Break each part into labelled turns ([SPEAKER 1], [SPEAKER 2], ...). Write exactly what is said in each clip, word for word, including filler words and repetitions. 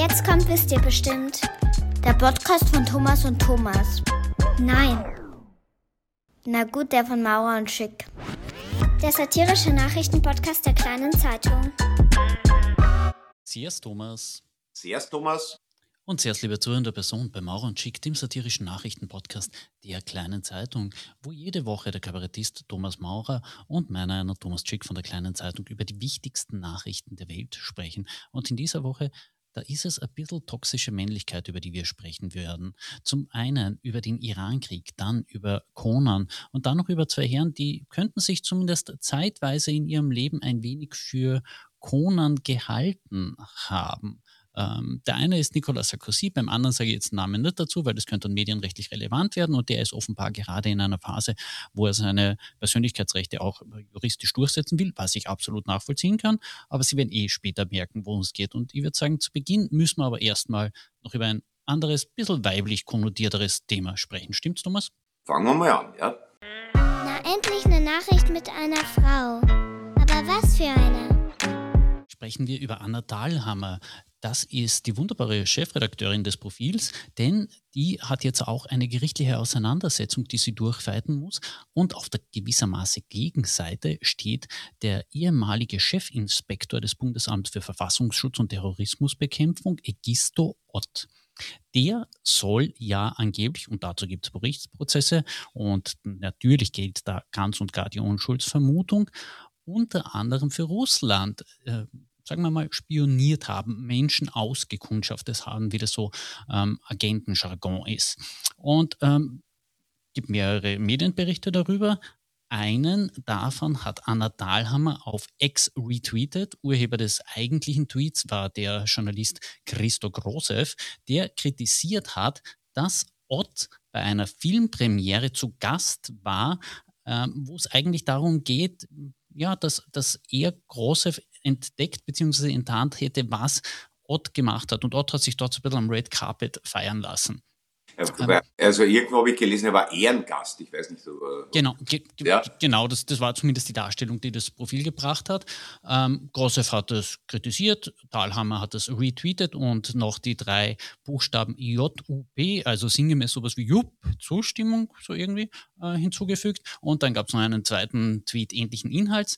[SPEAKER 1] Jetzt kommt, wisst ihr bestimmt, der Podcast von Thomas und Thomas. Nein. Na gut, der von Maurer und Schick. Der satirische Nachrichtenpodcast der Kleinen Zeitung.
[SPEAKER 2] Servus Thomas.
[SPEAKER 3] Servus Thomas.
[SPEAKER 2] Und sehr liebe zuhörende Person bei Maurer und Schick, dem satirischen Nachrichtenpodcast der Kleinen Zeitung, wo jede Woche der Kabarettist Thomas Maurer und meiner einer Thomas Schick von der Kleinen Zeitung über die wichtigsten Nachrichten der Welt sprechen. Und in dieser Woche, da ist es ein bisschen toxische Männlichkeit, über die wir sprechen werden. Zum einen über den Irankrieg, dann über Conan und dann noch über zwei Herren, die könnten sich zumindest zeitweise in ihrem Leben ein wenig für Conan gehalten haben. Ähm, der eine ist Nicolas Sarkozy, beim anderen sage ich jetzt den Namen nicht dazu, weil das könnte dann medienrechtlich relevant werden und der ist offenbar gerade in einer Phase, wo er seine Persönlichkeitsrechte auch juristisch durchsetzen will, was ich absolut nachvollziehen kann, aber Sie werden eh später merken, worum es geht und ich würde sagen, zu Beginn müssen wir aber erstmal noch über ein anderes, bisschen weiblich konnotierteres Thema sprechen. Stimmt's, Thomas?
[SPEAKER 3] Fangen wir mal an, ja?
[SPEAKER 1] Na, endlich eine Nachricht mit einer Frau. Aber was für eine?
[SPEAKER 2] Sprechen wir über Anna Thalhammer. Das ist die wunderbare Chefredakteurin des Profils, denn die hat jetzt auch eine gerichtliche Auseinandersetzung, die sie durchfeiten muss. Und auf der gewissermaßen Gegenseite steht der ehemalige Chefinspektor des Bundesamts für Verfassungsschutz und Terrorismusbekämpfung, Egisto Ott. Der soll ja angeblich, und dazu gibt es Berichtsprozesse, und natürlich gilt da ganz und gar die Unschuldsvermutung, unter anderem für Russland, äh, sagen wir mal, spioniert haben, Menschen ausgekundschaftet haben, wie das so ähm, Agentenjargon ist. Und ähm, gibt mehrere Medienberichte darüber. Einen davon hat Anna Thalhammer auf X retweetet. Urheber des eigentlichen Tweets war der Journalist Christo Grosev, der kritisiert hat, dass Ott bei einer Filmpremiere zu Gast war, ähm, wo es eigentlich darum geht, ja, dass, dass er Grosev entdeckt bzw. enttarnt hätte, was Ott gemacht hat. Und Ott hat sich dort so ein bisschen am Red Carpet feiern lassen.
[SPEAKER 3] Ja, also irgendwo habe ich gelesen, er war Ehrengast, ich weiß nicht so. Äh,
[SPEAKER 2] genau, ge-
[SPEAKER 3] ja.
[SPEAKER 2] genau das, das war zumindest die Darstellung, die das Profil gebracht hat. Ähm, Grosev hat das kritisiert, Thalhammer hat das retweetet und noch die drei Buchstaben J U P, also sinngemäß sowas wie Jupp, Zustimmung, so irgendwie, äh, hinzugefügt. Und dann gab es noch einen zweiten Tweet ähnlichen Inhalts.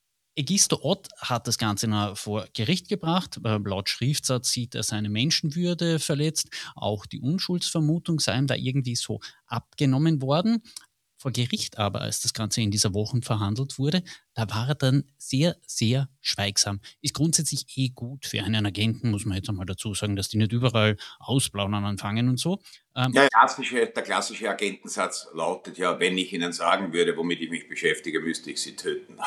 [SPEAKER 2] Egisto Ott hat das Ganze noch vor Gericht gebracht. Laut Schriftsatz sieht er seine Menschenwürde verletzt. Auch die Unschuldsvermutung sei ihm da irgendwie so abgenommen worden. Vor Gericht aber, als das Ganze in dieser Woche verhandelt wurde, da war er dann sehr, sehr schweigsam. Ist grundsätzlich eh gut für einen Agenten, muss man jetzt einmal dazu sagen, dass die nicht überall ausplaudern anfangen und so.
[SPEAKER 3] Ähm, ja, klassische, der klassische Agentensatz lautet ja, wenn ich Ihnen sagen würde, womit ich mich beschäftige, müsste ich Sie töten.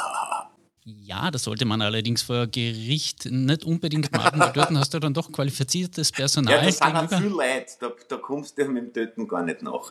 [SPEAKER 2] Ja, das sollte man allerdings vor Gericht nicht unbedingt machen, weil dort hast du dann doch qualifiziertes Personal.
[SPEAKER 3] Ja, das sind viel Leute, da, da kommst du mit dem Töten gar nicht nach.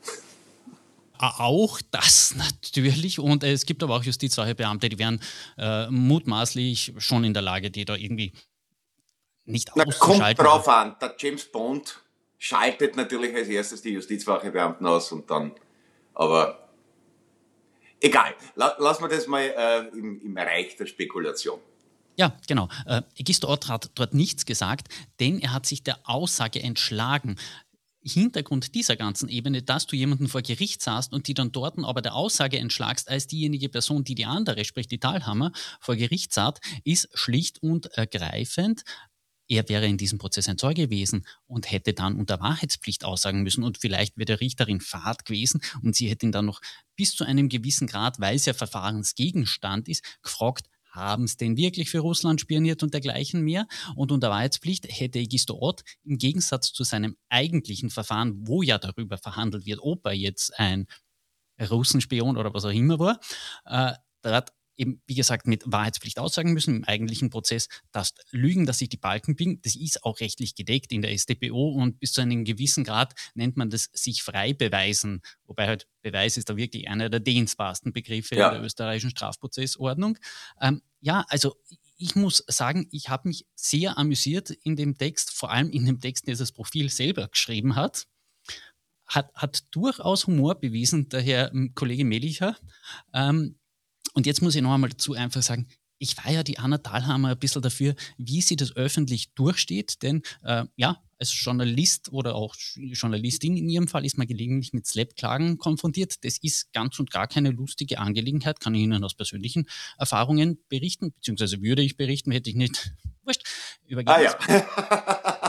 [SPEAKER 2] Auch das natürlich und es gibt aber auch Justizwachebeamte, die wären äh, mutmaßlich schon in der Lage, die da irgendwie nicht
[SPEAKER 3] Na,
[SPEAKER 2] auszuschalten.
[SPEAKER 3] Kommt drauf an, der James Bond schaltet natürlich als erstes die Justizwachebeamten aus und dann, aber egal, lassen wir das mal äh, im, im Bereich der Spekulation.
[SPEAKER 2] Ja, genau. Äh, Egisto Ott hat dort nichts gesagt, denn er hat sich der Aussage entschlagen. Hintergrund dieser ganzen Ebene, dass du jemanden vor Gericht saßt und die dann dort aber der Aussage entschlagst als diejenige Person, die die andere, sprich die Thalhammer, vor Gericht saß, ist schlicht und ergreifend, er wäre in diesem Prozess ein Zeuge gewesen und hätte dann unter Wahrheitspflicht aussagen müssen und vielleicht wäre der Richterin fad gewesen und sie hätte ihn dann noch bis zu einem gewissen Grad, weil es ja Verfahrensgegenstand ist, gefragt, haben es denn wirklich für Russland spioniert und dergleichen mehr? Und unter Wahrheitspflicht hätte Egisto Ott im Gegensatz zu seinem eigentlichen Verfahren, wo ja darüber verhandelt wird, ob er jetzt ein Russenspion oder was auch immer war, äh, dort eben, wie gesagt, mit Wahrheitspflicht aussagen müssen im eigentlichen Prozess, dass Lügen, dass sich die Balken biegen, das ist auch rechtlich gedeckt in der S t p O und bis zu einem gewissen Grad nennt man das sich frei beweisen, wobei halt Beweis ist da wirklich einer der dehnbarsten Begriffe ja. in der österreichischen Strafprozessordnung. Ähm, ja, also ich muss sagen, ich habe mich sehr amüsiert in dem Text, vor allem in dem Text, der das Profil selber geschrieben hat. Hat, hat durchaus Humor bewiesen, der Herr Kollege Melicher. Ähm, Und jetzt muss ich noch einmal dazu einfach sagen, Ich war ja die Anna Thalhammer ein bisschen dafür, wie sie das öffentlich durchsteht, denn äh, ja, als Journalist oder auch Journalistin in ihrem Fall ist man gelegentlich mit Slap-Klagen konfrontiert. Das ist ganz und gar keine lustige Angelegenheit, kann ich Ihnen aus persönlichen Erfahrungen berichten, beziehungsweise würde ich berichten, hätte ich nicht wurscht übergeben.
[SPEAKER 3] Ah ja.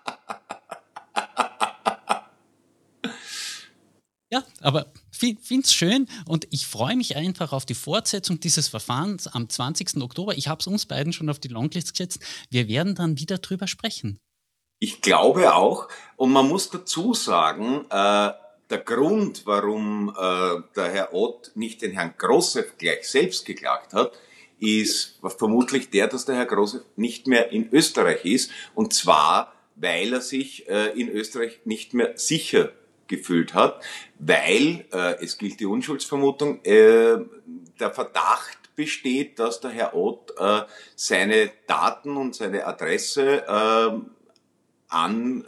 [SPEAKER 2] Ja, aber finde es schön und ich freue mich einfach auf die Fortsetzung dieses Verfahrens am zwanzigsten Oktober. Ich habe es uns beiden schon auf die Longlist gesetzt. Wir werden dann wieder drüber sprechen.
[SPEAKER 3] Ich glaube auch, und man muss dazu sagen, äh, der Grund, warum äh, der Herr Ott nicht den Herrn Grossev gleich selbst geklagt hat, ist vermutlich der, dass der Herr Grossev nicht mehr in Österreich ist, und zwar, weil er sich äh, in Österreich nicht mehr sicher gefühlt hat, weil, äh, es gilt die Unschuldsvermutung, äh, der Verdacht besteht, dass der Herr Ott äh, seine Daten und seine Adresse äh, an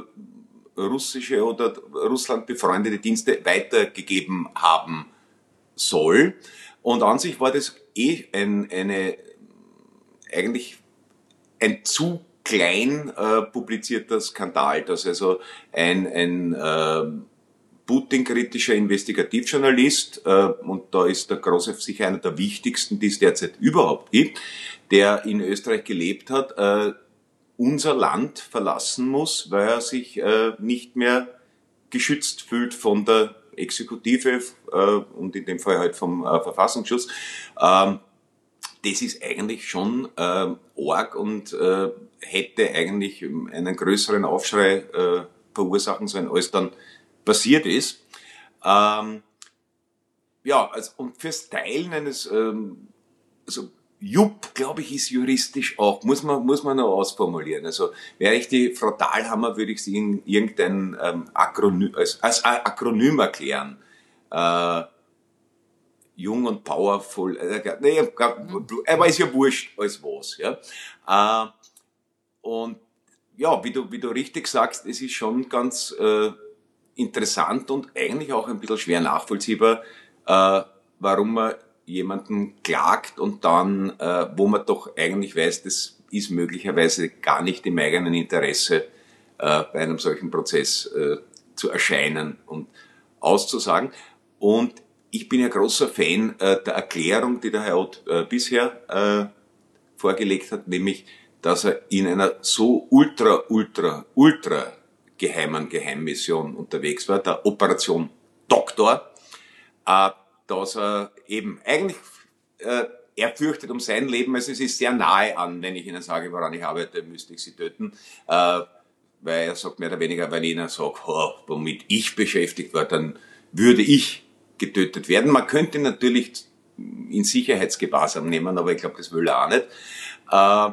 [SPEAKER 3] äh, russische oder Russland befreundete Dienste weitergegeben haben soll. Und an sich war das eh ein, eine, eigentlich ein zu klein äh, publizierter Skandal, dass also ein, ein äh, Putin-kritischer Investigativjournalist, äh, und da ist der Grossev sicher einer der wichtigsten, die es derzeit überhaupt gibt, der in Österreich gelebt hat, äh, unser Land verlassen muss, weil er sich äh, nicht mehr geschützt fühlt von der Exekutive äh, und in dem Fall halt vom äh, Verfassungsschutz. Ähm, das ist eigentlich schon äh, arg und äh, hätte eigentlich einen größeren Aufschrei äh, verursachen sollen, als dann passiert ist. Ähm, ja, also, und fürs Teilen eines, ähm, also Jupp, glaube ich, ist juristisch auch, muss man, muss man noch ausformulieren. Also, wäre ich die Frau Thalhammer, würde ich sie in irgendein ähm, Akronym, als, als Akronym erklären. Äh, jung und powerful, äh, nee, aber ist ja wurscht als was, ja. Äh, und ja, wie du, wie du richtig sagst, es ist schon ganz äh, interessant und eigentlich auch ein bisschen schwer nachvollziehbar, äh, warum man jemanden klagt und dann, äh, wo man doch eigentlich weiß, das ist möglicherweise gar nicht im eigenen Interesse, äh, bei einem solchen Prozess äh, zu erscheinen und auszusagen. Und ich bin ja großer Fan äh, der Erklärung, die der Herr Ott äh, bisher äh, vorgelegt hat, nämlich, dass er in einer so ultra, ultra, ultra geheimen Geheimmission unterwegs war, der Operation Doktor, äh, dass er eben eigentlich, äh, er fürchtet um sein Leben, also es ist sehr nahe an, wenn ich Ihnen sage, woran ich arbeite, müsste ich Sie töten, äh, weil er sagt mehr oder weniger, wenn ich Ihnen sage, oh, womit ich beschäftigt war, dann würde ich getötet werden. Man könnte ihn natürlich in Sicherheitsgewahrsam nehmen, aber ich glaube, das will er auch nicht. Äh,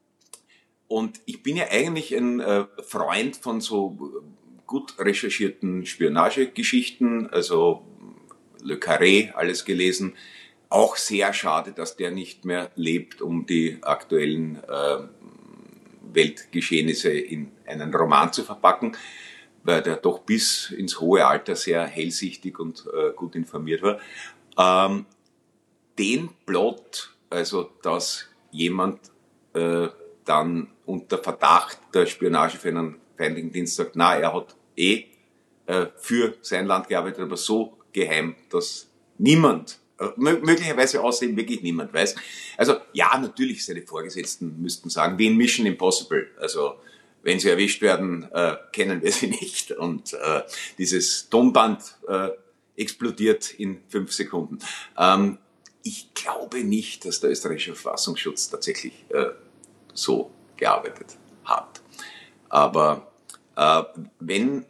[SPEAKER 3] und ich bin ja eigentlich ein äh, Freund von so gut recherchierten Spionagegeschichten, also Le Carré, alles gelesen. Auch sehr schade, dass der nicht mehr lebt, um die aktuellen äh, Weltgeschehnisse in einen Roman zu verpacken, weil der doch bis ins hohe Alter sehr hellsichtig und äh, gut informiert war. Ähm, den Plot, also dass jemand äh, dann unter Verdacht der Spionage für einen feindlichen Dienst sagt, na, er hat eh äh, für sein Land gearbeitet, aber so geheim, dass niemand, äh, möglicherweise außerdem wirklich niemand weiß. Also ja, natürlich seine Vorgesetzten müssten sagen, wie in Mission Impossible, also wenn sie erwischt werden, äh, kennen wir sie nicht. Und äh, dieses Tonband äh, explodiert in fünf Sekunden. Ähm, ich glaube nicht, dass der österreichische Verfassungsschutz tatsächlich äh, so gearbeitet hat. Aber äh, wenn,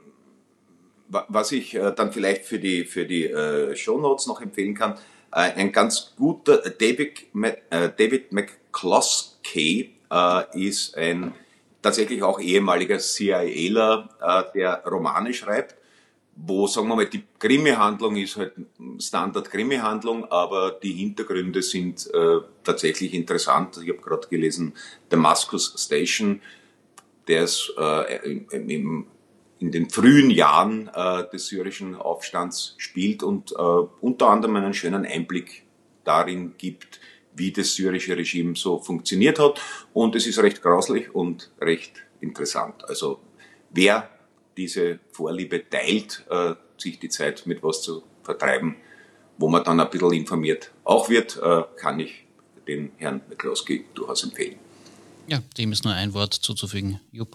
[SPEAKER 3] was ich äh, dann vielleicht für die, für die äh, Shownotes noch empfehlen kann, äh, ein ganz guter David, äh, David McCloskey äh, ist ein tatsächlich auch ehemaliger C I A ler, äh, der Romane schreibt, wo, sagen wir mal, die Krimi-Handlung ist halt Standard-Krimi-Handlung, aber die Hintergründe sind äh, tatsächlich interessant. Ich habe gerade gelesen, Damascus Station, der ist äh, im, im, in den frühen Jahren äh, des syrischen Aufstands spielt und äh, unter anderem einen schönen Einblick darin gibt, wie das syrische Regime so funktioniert hat. Und es ist recht grauslich und recht interessant. Also wer diese Vorliebe teilt, äh, sich die Zeit mit was zu vertreiben, wo man dann ein bisschen informiert auch wird, äh, kann ich den Herrn McCloskey durchaus empfehlen.
[SPEAKER 2] Ja, dem ist nur ein Wort zuzufügen. Jupp.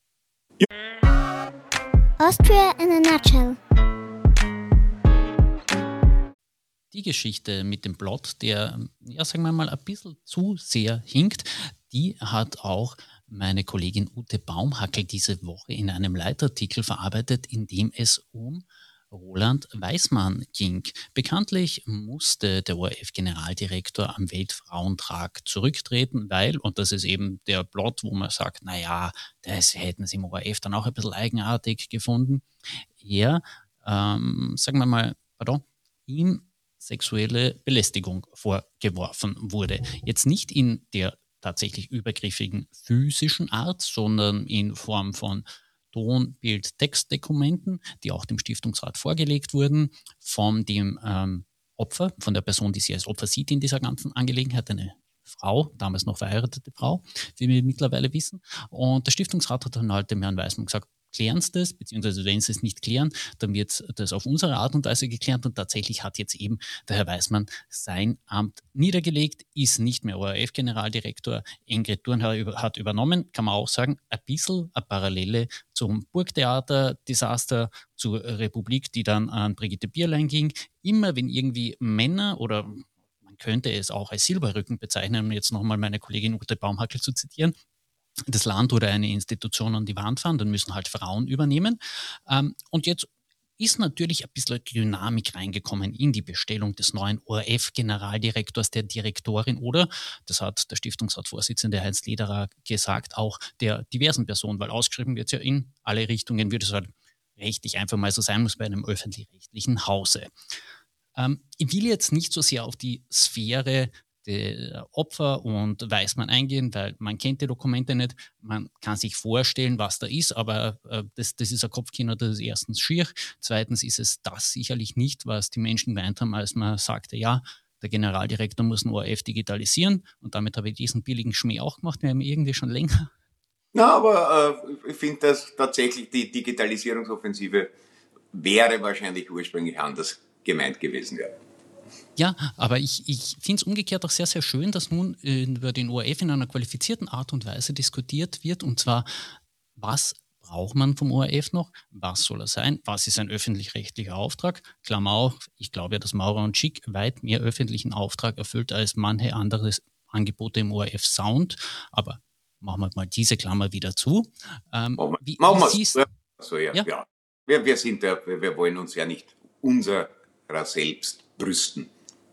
[SPEAKER 1] Austria in a nutshell.
[SPEAKER 2] Die Geschichte mit dem Plot, der, ja, sagen wir mal, ein bisschen zu sehr hinkt, die hat auch meine Kollegin Ute Baumhackel diese Woche in einem Leitartikel verarbeitet, in dem es um Roland Weismann ging. Bekanntlich musste der O R F-Generaldirektor am Weltfrauentag zurücktreten, weil, und das ist eben der Plot, wo man sagt, naja, das hätten sie im O R F dann auch ein bisschen eigenartig gefunden, er, ähm, sagen wir mal, pardon, ihm sexuelle Belästigung vorgeworfen wurde. Jetzt nicht in der tatsächlich übergriffigen physischen Art, sondern in Form von Ton-, Bild-, Textdokumenten, die auch dem Stiftungsrat vorgelegt wurden, von dem ähm, Opfer, von der Person, die sie als Opfer sieht in dieser ganzen Angelegenheit, eine Frau, damals noch verheiratete Frau, wie wir mittlerweile wissen. Und der Stiftungsrat hat dann halt dem Herrn Weismann gesagt, klären Sie das, beziehungsweise wenn Sie es nicht klären, dann wird das auf unsere Art und Weise geklärt und tatsächlich hat jetzt eben der Herr Weismann sein Amt niedergelegt, ist nicht mehr O R F-Generaldirektor, Ingrid Thurnherr hat übernommen, kann man auch sagen, ein bisschen eine Parallele zum Burgtheater-Desaster, zur Republik, die dann an Brigitte Bierlein ging. Immer wenn irgendwie Männer oder man könnte es auch als Silberrücken bezeichnen, um jetzt nochmal meine Kollegin Ute Baumhackel zu zitieren, das Land oder eine Institution an die Wand fahren, dann müssen halt Frauen übernehmen. Und jetzt ist natürlich ein bisschen Dynamik reingekommen in die Bestellung des neuen O R F-Generaldirektors, der Direktorin oder, das hat der Stiftungsratsvorsitzende Heinz Lederer gesagt, auch der diversen Person, weil ausgeschrieben wird es ja in alle Richtungen, würde es halt rechtlich einfach mal so sein muss bei einem öffentlich-rechtlichen Hause. Ich will jetzt nicht so sehr auf die Sphäre der Opfer und Weismann eingehen, weil man kennt die Dokumente nicht, man kann sich vorstellen, was da ist, aber äh, das, das ist ein Kopfkino, das ist erstens schier, zweitens ist es das sicherlich nicht, was die Menschen gemeint haben, als man sagte, ja, der Generaldirektor muss ein O R F digitalisieren und damit habe ich diesen billigen Schmäh auch gemacht, wir haben irgendwie schon länger.
[SPEAKER 3] Na, aber äh, ich finde, dass tatsächlich die Digitalisierungsoffensive wäre wahrscheinlich ursprünglich anders gemeint gewesen, ja.
[SPEAKER 2] Ja, aber ich, ich finde es umgekehrt auch sehr, sehr schön, dass nun über den O R F in einer qualifizierten Art und Weise diskutiert wird. Und zwar, was braucht man vom O R F noch? Was soll er sein? Was ist ein öffentlich-rechtlicher Auftrag? Klammer auf, ich glaube ja, dass Maurer und Schick weit mehr öffentlichen Auftrag erfüllt als manche andere Angebote im O R F Sound. Aber machen wir mal diese Klammer wieder zu. Ähm, wie,
[SPEAKER 3] machen wir
[SPEAKER 2] es.
[SPEAKER 3] So, ja, ja. ja. Wir, wir, sind ja, wir wollen uns ja nicht unserer selbst brüsten.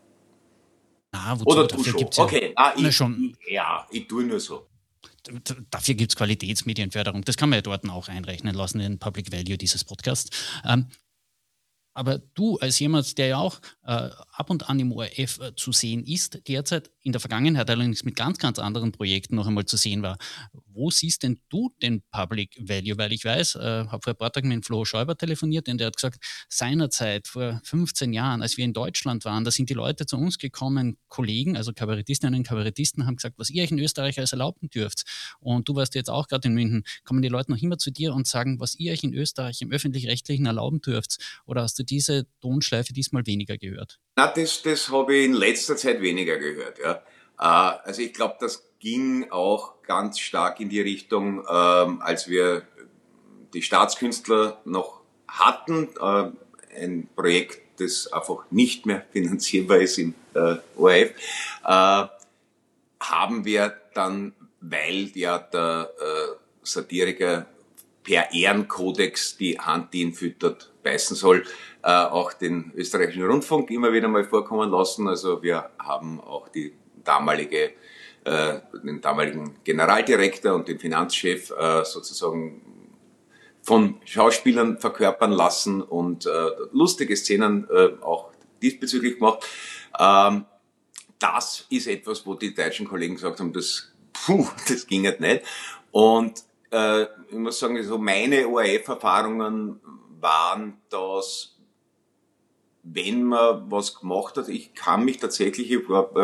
[SPEAKER 2] Ah, wozu?
[SPEAKER 3] Oder du
[SPEAKER 2] dafür
[SPEAKER 3] schon.
[SPEAKER 2] Gibt's ja,
[SPEAKER 3] okay, ah, ich,
[SPEAKER 2] schon.
[SPEAKER 3] Ich, ja, ich tue nur so.
[SPEAKER 2] Dafür gibt es Qualitätsmedienförderung. Das kann man ja dort auch einrechnen lassen, in den Public Value dieses Podcasts. Ähm, aber du als jemand, der ja auch äh, ab und an im O R F äh, zu sehen ist, derzeit in der Vergangenheit allerdings mit ganz, ganz anderen Projekten noch einmal zu sehen war, wo siehst denn du den Public Value? Weil ich weiß, äh, habe vor ein paar Tagen mit Flo Schäuber telefoniert und der hat gesagt, seinerzeit, vor fünfzehn Jahren, als wir in Deutschland waren, da sind die Leute zu uns gekommen, Kollegen, also Kabarettistinnen und Kabarettisten, haben gesagt, was ihr euch in Österreich alles erlauben dürft. Und du warst jetzt auch gerade in München, kommen die Leute noch immer zu dir und sagen, was ihr euch in Österreich im Öffentlich-Rechtlichen erlauben dürft? Oder hast du diese Tonschleife diesmal weniger gehört?
[SPEAKER 3] Na, das, das habe ich in letzter Zeit weniger gehört. Ja. Also ich glaube, das ging auch ganz stark in die Richtung, ähm, als wir die Staatskünstler noch hatten, äh, ein Projekt, das einfach nicht mehr finanzierbar ist im äh, O R F, äh, haben wir dann, weil ja der äh, Satiriker per Ehrenkodex die Hand, die ihn füttert, beißen soll, äh, auch den österreichischen Rundfunk immer wieder mal vorkommen lassen. Also wir haben auch die damalige, äh, den damaligen Generaldirektor und den Finanzchef äh, sozusagen von Schauspielern verkörpern lassen und äh, lustige Szenen äh, auch diesbezüglich gemacht. Ähm, das ist etwas, wo die deutschen Kollegen gesagt haben, das, puh, das ging halt nicht. Und äh, ich muss sagen, so meine O R F-Erfahrungen waren, dass wenn man was gemacht hat, ich kann mich tatsächlich, ich war äh,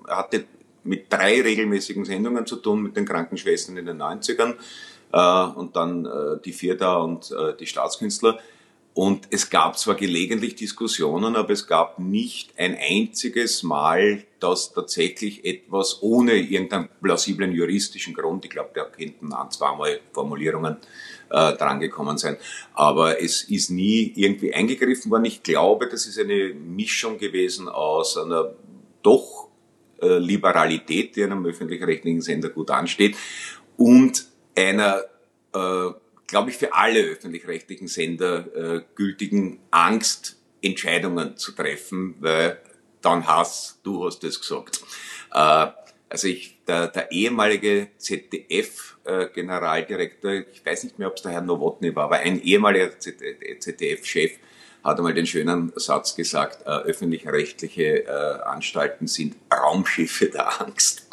[SPEAKER 3] hatte mit drei regelmäßigen Sendungen zu tun, mit den Krankenschwestern in den neunzigern äh, und dann äh, die Vierter und äh, die Staatskünstler. Und es gab zwar gelegentlich Diskussionen, aber es gab nicht ein einziges Mal, dass tatsächlich etwas ohne irgendeinen plausiblen juristischen Grund, ich glaube, da könnten ein, zweimal Formulierungen äh, drangekommen sein, aber es ist nie irgendwie eingegriffen worden. Ich glaube, das ist eine Mischung gewesen aus einer doch äh, Liberalität, die einem öffentlich-rechtlichen Sender gut ansteht, und einer äh, glaube ich, für alle öffentlich-rechtlichen Sender äh, gültigen Angst, Entscheidungen zu treffen, weil dann hast du hast es gesagt. Äh, also ich, der, der ehemalige Z D F-Generaldirektor, äh, ich weiß nicht mehr, ob es der Herr Nowotny war, aber ein ehemaliger Z D F-Chef hat einmal den schönen Satz gesagt, äh, öffentlich-rechtliche äh, Anstalten sind Raumschiffe der Angst.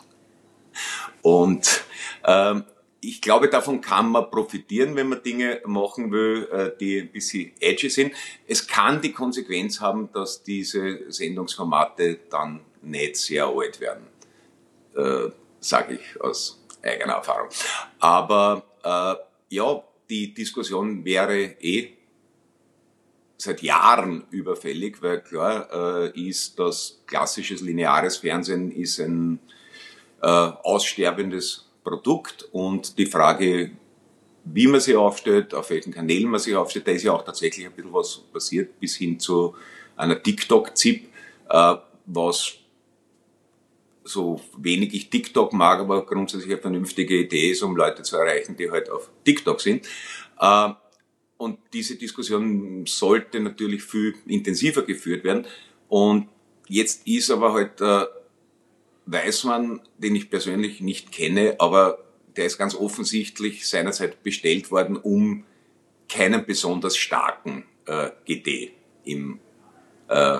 [SPEAKER 3] Und ähm, ich glaube, davon kann man profitieren, wenn man Dinge machen will, die ein bisschen edgy sind. Es kann die Konsequenz haben, dass diese Sendungsformate dann nicht sehr alt werden, äh, sage ich aus eigener Erfahrung. Aber äh, ja, die Diskussion wäre eh seit Jahren überfällig, weil klar äh, ist, dass klassisches lineares Fernsehen ist ein äh, aussterbendes Produkt, und die Frage, wie man sie aufstellt, auf welchen Kanälen man sie aufstellt, da ist ja auch tatsächlich ein bisschen was passiert, bis hin zu einer TikTok-Zip, äh, was so wenig ich TikTok mag, aber grundsätzlich eine vernünftige Idee ist, um Leute zu erreichen, die halt auf TikTok sind. Äh, und diese Diskussion sollte natürlich viel intensiver geführt werden. Und jetzt ist aber halt äh, Weißmann, den ich persönlich nicht kenne, aber der ist ganz offensichtlich seinerzeit bestellt worden, um keinen besonders starken äh, G D im, äh,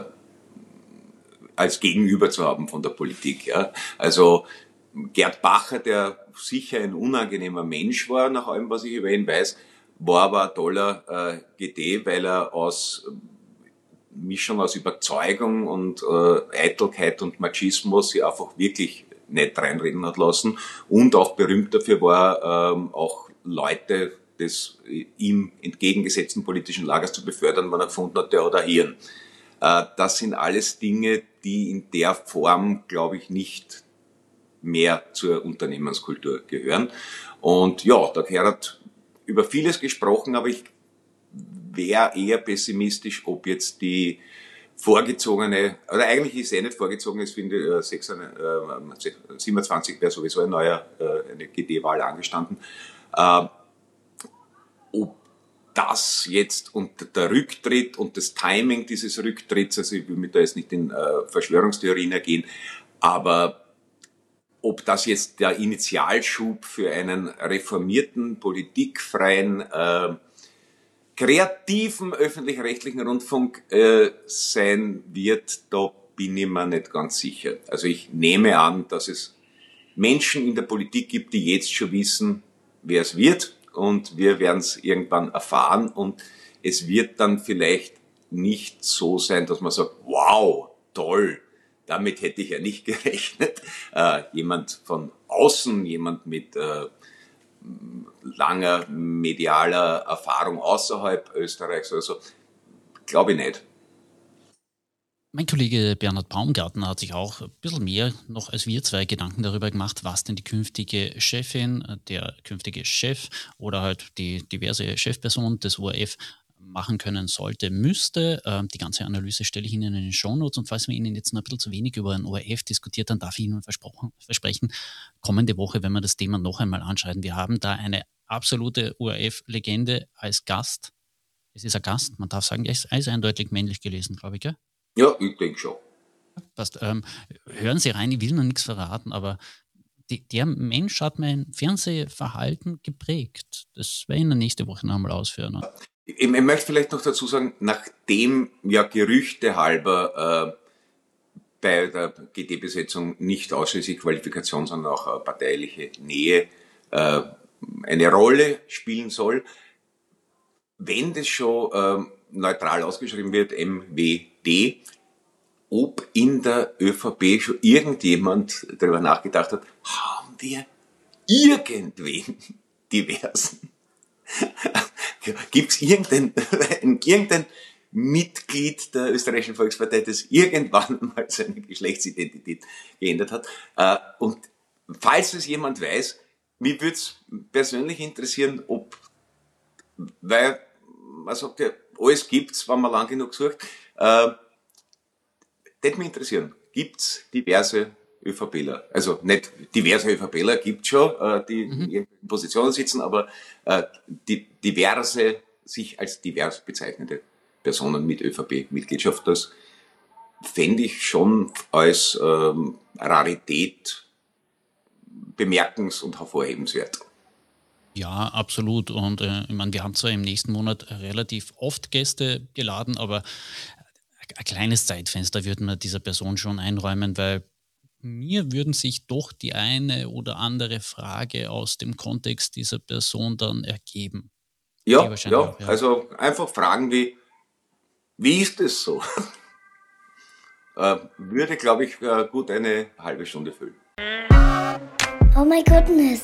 [SPEAKER 3] als Gegenüber zu haben von der Politik. Ja. Also Gerd Bacher, der sicher ein unangenehmer Mensch war, nach allem, was ich über ihn weiß, war aber ein toller äh, G D, weil er aus Mischung aus Überzeugung und äh, Eitelkeit und Machismus sie einfach wirklich nicht reinreden hat lassen, und auch berühmt dafür war, ähm, auch Leute des äh, ihm entgegengesetzten politischen Lagers zu befördern, wenn er gefunden hat, der hat ein Hirn. Äh, das sind alles Dinge, die in der Form, glaube ich, nicht mehr zur Unternehmenskultur gehören. Und ja, da gehört über vieles gesprochen, aber ich wäre eher pessimistisch, ob jetzt die vorgezogene, oder eigentlich ist es eh nicht vorgezogen, ich finde, siebenundzwanzig wäre sowieso ein neuer, eine G D-Wahl angestanden, äh, ob das jetzt und der Rücktritt und das Timing dieses Rücktritts, also ich will mir da jetzt nicht in äh, Verschwörungstheorien ergehen, aber ob das jetzt der Initialschub für einen reformierten, politikfreien, äh, kreativen öffentlich-rechtlichen Rundfunk äh, sein wird, da bin ich mir nicht ganz sicher. Also ich nehme an, dass es Menschen in der Politik gibt, die jetzt schon wissen, wer es wird, und wir werden es irgendwann erfahren, und es wird dann vielleicht nicht so sein, dass man sagt, wow, toll, damit hätte ich ja nicht gerechnet. Äh, jemand von außen, jemand mit äh, langer medialer Erfahrung außerhalb Österreichs oder so, glaube ich nicht.
[SPEAKER 2] Mein Kollege Bernhard Baumgartner hat sich auch ein bisschen mehr noch als wir zwei Gedanken darüber gemacht, was denn die künftige Chefin, der künftige Chef oder halt die diverse Chefperson des O R F machen können sollte, müsste. Die ganze Analyse stelle ich Ihnen in den Shownotes, und falls wir Ihnen jetzt noch ein bisschen zu wenig über den O R F diskutiert, dann darf ich Ihnen versprechen, kommende Woche, wenn wir das Thema noch einmal anschauen, wir haben da eine absolute O R F-Legende als Gast. Es ist ein Gast, man darf sagen, er ist, er ist eindeutig männlich gelesen, glaube ich, gell?
[SPEAKER 3] Ja, ich denke schon.
[SPEAKER 2] Passt. Ähm, hören Sie rein, ich will noch nichts verraten, aber die, der Mensch hat mein Fernsehverhalten geprägt. Das werde ich Ihnen nächste Woche noch einmal ausführen. Ne?
[SPEAKER 3] Ich, ich möchte vielleicht noch dazu sagen, nachdem ja Gerüchte halber äh, bei der G D-Besetzung nicht ausschließlich Qualifikation, sondern auch äh, parteiliche Nähe äh, eine Rolle spielen soll, wenn das schon äh, neutral ausgeschrieben wird, M W D, ob in der ÖVP schon irgendjemand darüber nachgedacht hat, haben wir irgendwen diversen? Gibt es irgendein, irgendein Mitglied der österreichischen Volkspartei, das irgendwann mal seine Geschlechtsidentität geändert hat? Und falls es jemand weiß, mich würde es persönlich interessieren, ob, weil man sagt ja, alles gibt's, wenn man lang genug sucht, äh, das mich interessieren, gibt's diverse ÖVPler? Also nicht diverse ÖVPler gibt's schon, äh, die mhm. in irgendwelchen Positionen sitzen, aber äh, die diverse, sich als divers bezeichnende Personen mit ÖVP-Mitgliedschaft, das fände ich schon als ähm, Rarität bemerkens- und hervorhebenswert.
[SPEAKER 2] Ja, absolut. Und äh, ich meine, wir haben zwar im nächsten Monat relativ oft Gäste geladen, aber ein kleines Zeitfenster würden wir dieser Person schon einräumen, weil mir würden sich doch die eine oder andere Frage aus dem Kontext dieser Person dann ergeben.
[SPEAKER 3] Ja, ja, auch, ja. Also einfach Fragen wie, wie ist es so? äh, würde, glaube ich, äh, gut eine halbe Stunde füllen.
[SPEAKER 1] Oh my goodness.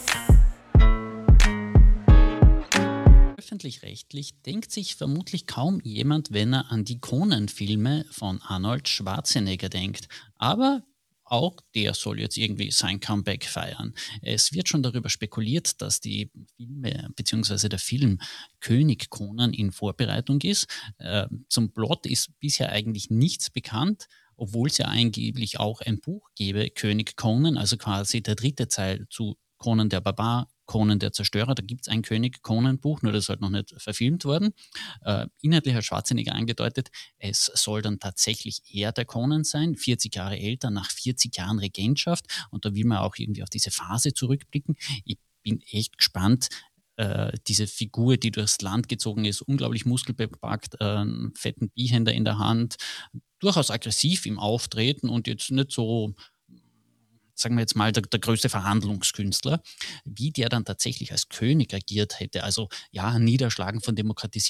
[SPEAKER 2] Öffentlich-rechtlich denkt sich vermutlich kaum jemand, wenn er an die Conan-Filme von Arnold Schwarzenegger denkt. Aber auch der soll jetzt irgendwie sein Comeback feiern. Es wird schon darüber spekuliert, dass die Filme bzw. der Film König Conan in Vorbereitung ist. Äh, zum Plot ist bisher eigentlich nichts bekannt, obwohl es ja angeblich auch ein Buch gäbe, König Conan, also quasi der dritte Teil zu Conan der Barbar, Conan der Zerstörer, da gibt es ein König Conan-Buch, nur das ist halt noch nicht verfilmt worden. Äh, inhaltlich hat Schwarzenegger angedeutet, es soll dann tatsächlich er der Conan sein, vierzig Jahre älter, nach vierzig Jahren Regentschaft. Und da will man auch irgendwie auf diese Phase zurückblicken. Ich bin echt gespannt, äh, diese Figur, die durchs Land gezogen ist, unglaublich muskelbepackt, äh, einen fetten Bihänder in der Hand, durchaus aggressiv im Auftreten und jetzt nicht so, sagen wir jetzt mal, der, der größte Verhandlungskünstler, wie der dann tatsächlich als König agiert hätte. Also ja, Niederschlagen von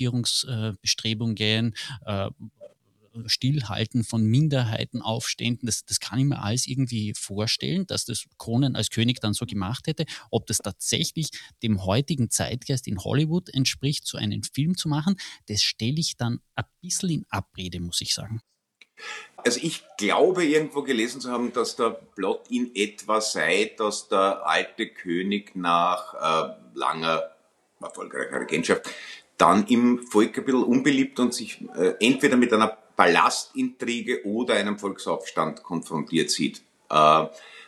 [SPEAKER 2] Demokratisierungsbestrebungen, äh, Stillhalten von Minderheitenaufständen, das, das kann ich mir alles irgendwie vorstellen, dass das Conan als König dann so gemacht hätte. Ob das tatsächlich dem heutigen Zeitgeist in Hollywood entspricht, so einen Film zu machen, das stelle ich dann ein bisschen in Abrede, muss ich sagen.
[SPEAKER 3] Also ich glaube, irgendwo gelesen zu haben, dass der Plot in etwa sei, dass der alte König nach äh, langer, erfolgreicher Regentschaft dann im Volk ein bisschen unbeliebt und sich äh, entweder mit einer Palastintrige oder einem Volksaufstand konfrontiert sieht. Äh,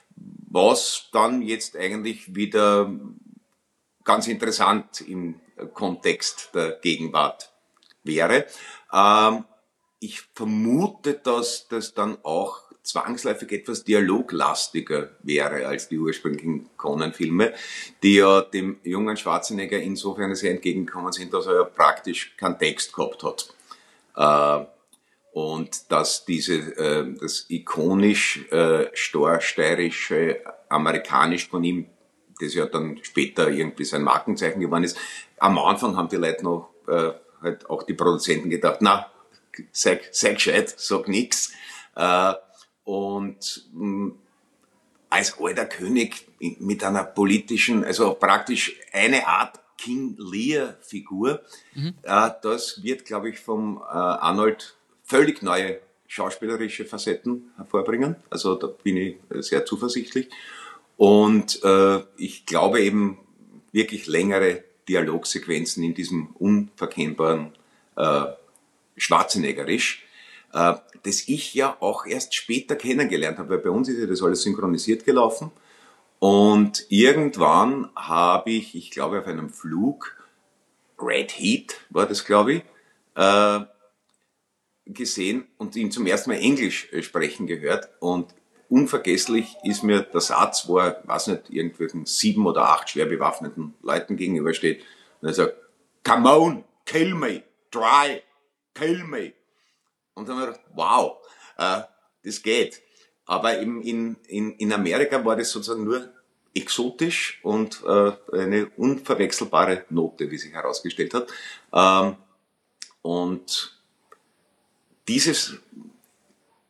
[SPEAKER 3] was dann jetzt eigentlich wieder ganz interessant im Kontext der Gegenwart wäre. Ähm, Ich vermute, dass das dann auch zwangsläufig etwas dialoglastiger wäre als die ursprünglichen Conan-Filme, die ja dem jungen Schwarzenegger insofern sehr entgegengekommen sind, dass er ja praktisch keinen Text gehabt hat. Äh, und dass diese, äh, das ikonisch äh, steirische Amerikanisch von ihm, das ja dann später irgendwie sein Markenzeichen geworden ist, am Anfang haben die Leute noch, äh, halt auch die Produzenten gedacht, na, Sag, sag gescheit, sag nix. Äh, und mh, als alter König mit einer politischen, also praktisch eine Art King Lear-Figur, mhm. äh, das wird, glaube ich, vom äh, Arnold völlig neue schauspielerische Facetten hervorbringen. Also da bin ich sehr zuversichtlich. Und äh, ich glaube eben wirklich längere Dialogsequenzen in diesem unverkennbaren äh, Schwarzeneggerisch, äh, das ich ja auch erst später kennengelernt habe, weil bei uns ist ja das alles synchronisiert gelaufen und irgendwann habe ich, ich glaube auf einem Flug, Red Heat war das, glaube ich, äh, gesehen und ihn zum ersten Mal Englisch sprechen gehört und unvergesslich ist mir der Satz, wo er, weiß nicht, irgendwelchen sieben oder acht schwer bewaffneten Leuten gegenübersteht und er sagt, come on, kill me, try, kill me. Und dann habe ich gedacht, wow, äh, das geht. Aber in, in, in Amerika war das sozusagen nur exotisch und äh, eine unverwechselbare Note, wie sich herausgestellt hat. Ähm, und dieses,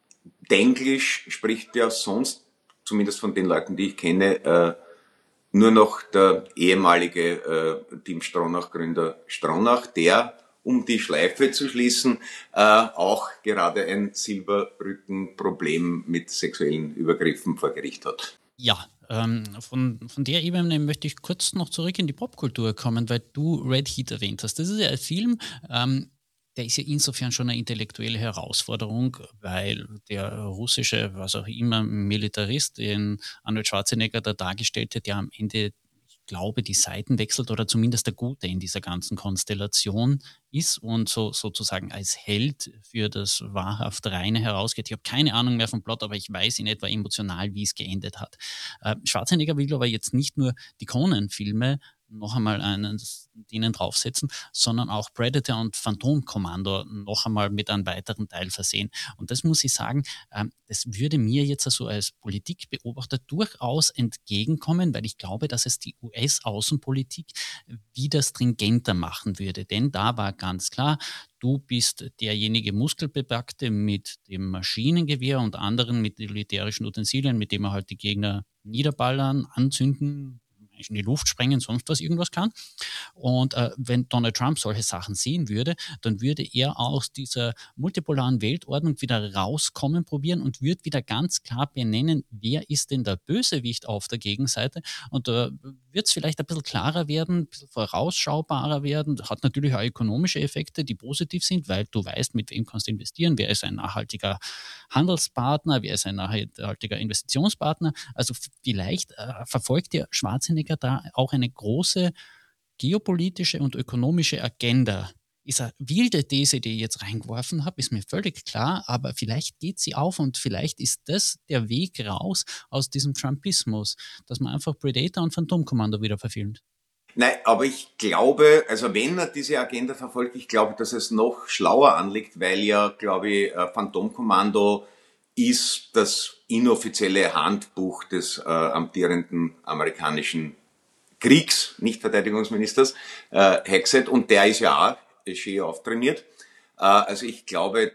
[SPEAKER 3] Denglisch spricht ja sonst, zumindest von den Leuten, die ich kenne, äh, nur noch der ehemalige äh, Team Stronach-Gründer Stronach, der, um die Schleife zu schließen, äh, auch gerade ein Silberrücken-Problem mit sexuellen Übergriffen vor Gericht hat.
[SPEAKER 2] Ja, ähm, von, von der Ebene möchte ich kurz noch zurück in die Popkultur kommen, weil du Red Heat erwähnt hast. Das ist ja ein Film, ähm, der ist ja insofern schon eine intellektuelle Herausforderung, weil der russische, was auch immer, Militarist, den Arnold Schwarzenegger da dargestellt hat, der am Ende, ich glaube, die Seiten wechselt oder zumindest der Gute in dieser ganzen Konstellation ist und so sozusagen als Held für das wahrhaft Reine herausgeht. Ich habe keine Ahnung mehr vom Plot, aber ich weiß in etwa emotional, wie es geendet hat. Äh, Schwarzenegger will aber jetzt nicht nur die Conan-Filme noch einmal einen denen draufsetzen, sondern auch Predator und Phantom Commando noch einmal mit einem weiteren Teil versehen. Und das muss ich sagen, ähm, das würde mir jetzt also als Politikbeobachter durchaus entgegenkommen, weil ich glaube, dass es die U S-Außenpolitik wieder stringenter machen würde. Denn da war ganz klar, du bist derjenige Muskelbepackte mit dem Maschinengewehr und anderen mit militärischen Utensilien, mit dem er halt die Gegner niederballern, anzünden, in die Luft sprengen, sonst was irgendwas kann. Und äh, wenn Donald Trump solche Sachen sehen würde, dann würde er aus dieser multipolaren Weltordnung wieder rauskommen probieren und würde wieder ganz klar benennen, wer ist denn der Bösewicht auf der Gegenseite. Und da äh, wird es vielleicht ein bisschen klarer werden, ein bisschen vorausschaubarer werden. Das hat natürlich auch ökonomische Effekte, die positiv sind, weil du weißt, mit wem kannst du investieren, wer ist ein nachhaltiger Handelspartner, wer ist ein nachhaltiger Investitionspartner. Also vielleicht äh, verfolgt der Schwarzenegger da auch eine große geopolitische und ökonomische Agenda. Ist eine wilde These, die ich jetzt reingeworfen habe, ist mir völlig klar, aber vielleicht geht sie auf und vielleicht ist das der Weg raus aus diesem Trumpismus, dass man einfach Predator und Phantom Commando wieder verfilmt.
[SPEAKER 3] Nein, aber ich glaube, also wenn er diese Agenda verfolgt, ich glaube, dass es noch schlauer anliegt, weil ja, glaube ich, Phantom Commando ist das inoffizielle Handbuch des äh, amtierenden amerikanischen Kriegs-, nicht Verteidigungsministers, äh, Hexet, und der ist ja auch schön auftrainiert. Äh, also ich glaube,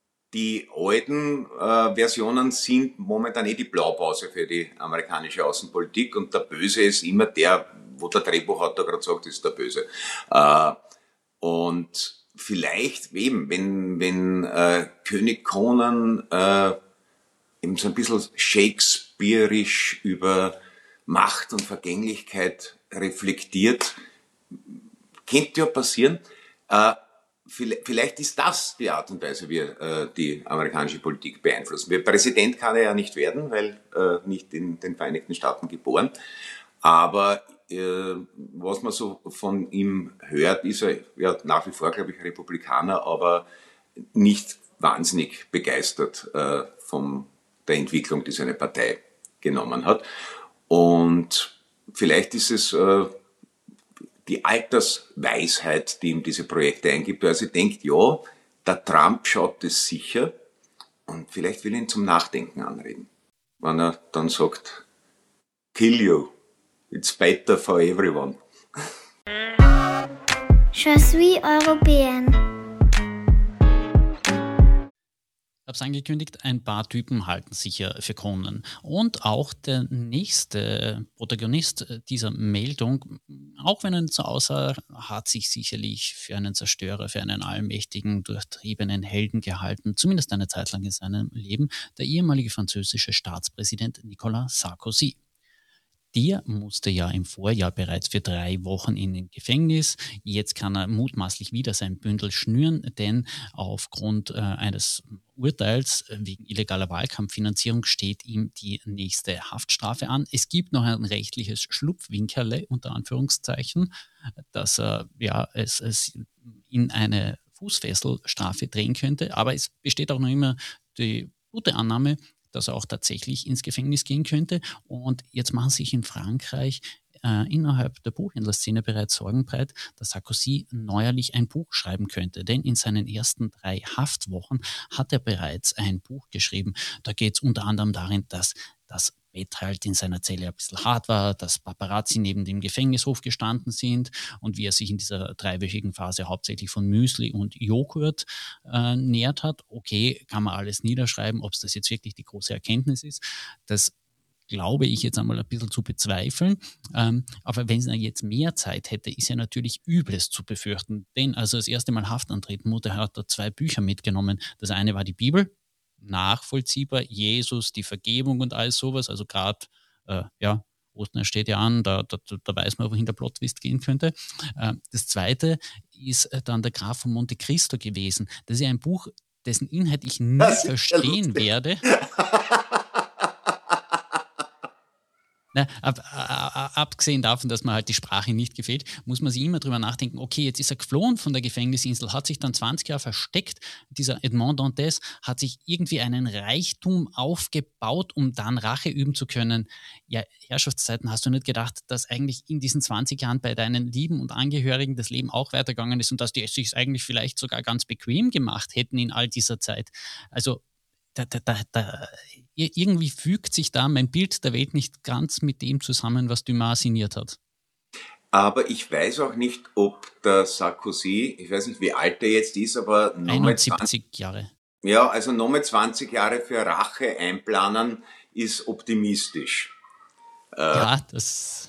[SPEAKER 3] die alten äh, Versionen sind momentan eh die Blaupause für die amerikanische Außenpolitik und der Böse ist immer der, wo der Drehbuchautor gerade sagt, ist der Böse. Äh, und vielleicht eben, wenn, wenn äh, König Conan äh, eben so ein bisschen shakespearisch über Macht und Vergänglichkeit reflektiert, könnte ja passieren. Äh, vielleicht ist das die Art und Weise, wie äh, die amerikanische Politik beeinflussen. Wir Präsident kann er ja nicht werden, weil äh, nicht in den Vereinigten Staaten geboren. Aber äh, was man so von ihm hört, ist er ja nach wie vor, glaube ich, Republikaner, aber nicht wahnsinnig begeistert äh, von der Entwicklung, die seine Partei genommen hat. Und vielleicht ist es äh, die Altersweisheit, die ihm diese Projekte eingibt. Also ich denke, ja, der Trump schaut das sicher und vielleicht will ihn zum Nachdenken anregen. Wenn er dann sagt, kill you, it's better for everyone.
[SPEAKER 1] Je suis européenne.
[SPEAKER 2] Ich habe es angekündigt, ein paar Typen halten sich ja für Conan. Und auch der nächste Protagonist dieser Meldung, auch wenn er nicht so aussah, hat sich sicherlich für einen Zerstörer, für einen allmächtigen, durchtriebenen Helden gehalten, zumindest eine Zeit lang in seinem Leben, der ehemalige französische Staatspräsident Nicolas Sarkozy. Der musste ja im Vorjahr bereits für drei Wochen in den Gefängnis. Jetzt kann er mutmaßlich wieder sein Bündel schnüren, denn aufgrund äh, eines Urteils wegen illegaler Wahlkampffinanzierung steht ihm die nächste Haftstrafe an. Es gibt noch ein rechtliches Schlupfwinkerle, unter Anführungszeichen, dass er ja, es, es in eine Fußfesselstrafe drehen könnte. Aber es besteht auch noch immer die gute Annahme, dass er auch tatsächlich ins Gefängnis gehen könnte. Und jetzt machen sich in Frankreich äh, innerhalb der Buchhändlerszene bereits Sorgen breit, dass Sarkozy neuerlich ein Buch schreiben könnte. Denn in seinen ersten drei Haftwochen hat er bereits ein Buch geschrieben. Da geht es unter anderem darin, dass das Bett halt in seiner Zelle ein bisschen hart war, dass Paparazzi neben dem Gefängnishof gestanden sind und wie er sich in dieser dreiwöchigen Phase hauptsächlich von Müsli und Joghurt äh, nährt hat. Okay, kann man alles niederschreiben, ob es das jetzt wirklich die große Erkenntnis ist. Das glaube ich jetzt einmal ein bisschen zu bezweifeln. Ähm, aber wenn er jetzt mehr Zeit hätte, ist ja natürlich Übles zu befürchten. Denn als er das erste Mal Haft antreten musste, hat er zwei Bücher mitgenommen. Das eine war die Bibel, nachvollziehbar, Jesus, die Vergebung und alles sowas. Also gerade, äh, ja, Ostern steht ja an, da, da, da weiß man, wohin der Plot-Twist gehen könnte. Äh, das zweite ist dann der Graf von Monte Cristo gewesen. Das ist ja ein Buch, dessen Inhalt ich nie verstehen werde. Na, ab, ab, abgesehen davon, dass man halt die Sprache nicht gefällt, muss man sich immer drüber nachdenken, okay, jetzt ist er geflohen von der Gefängnisinsel, hat sich dann zwanzig Jahre versteckt, dieser Edmond Dantes hat sich irgendwie einen Reichtum aufgebaut, um dann Rache üben zu können. Ja, Herrschaftszeiten, hast du nicht gedacht, dass eigentlich in diesen zwanzig Jahren bei deinen Lieben und Angehörigen das Leben auch weitergegangen ist und dass die es sich eigentlich vielleicht sogar ganz bequem gemacht hätten in all dieser Zeit? Also Da, da, da, da, irgendwie fügt sich da mein Bild der Welt nicht ganz mit dem zusammen, was Dumas signiert hat.
[SPEAKER 3] Aber ich weiß auch nicht, ob der Sarkozy, ich weiß nicht, wie alt er jetzt ist, aber nochmal
[SPEAKER 2] einundsiebzig Jahre.
[SPEAKER 3] Ja, also nochmal zwanzig Jahre für Rache einplanen ist optimistisch.
[SPEAKER 2] Ja, das...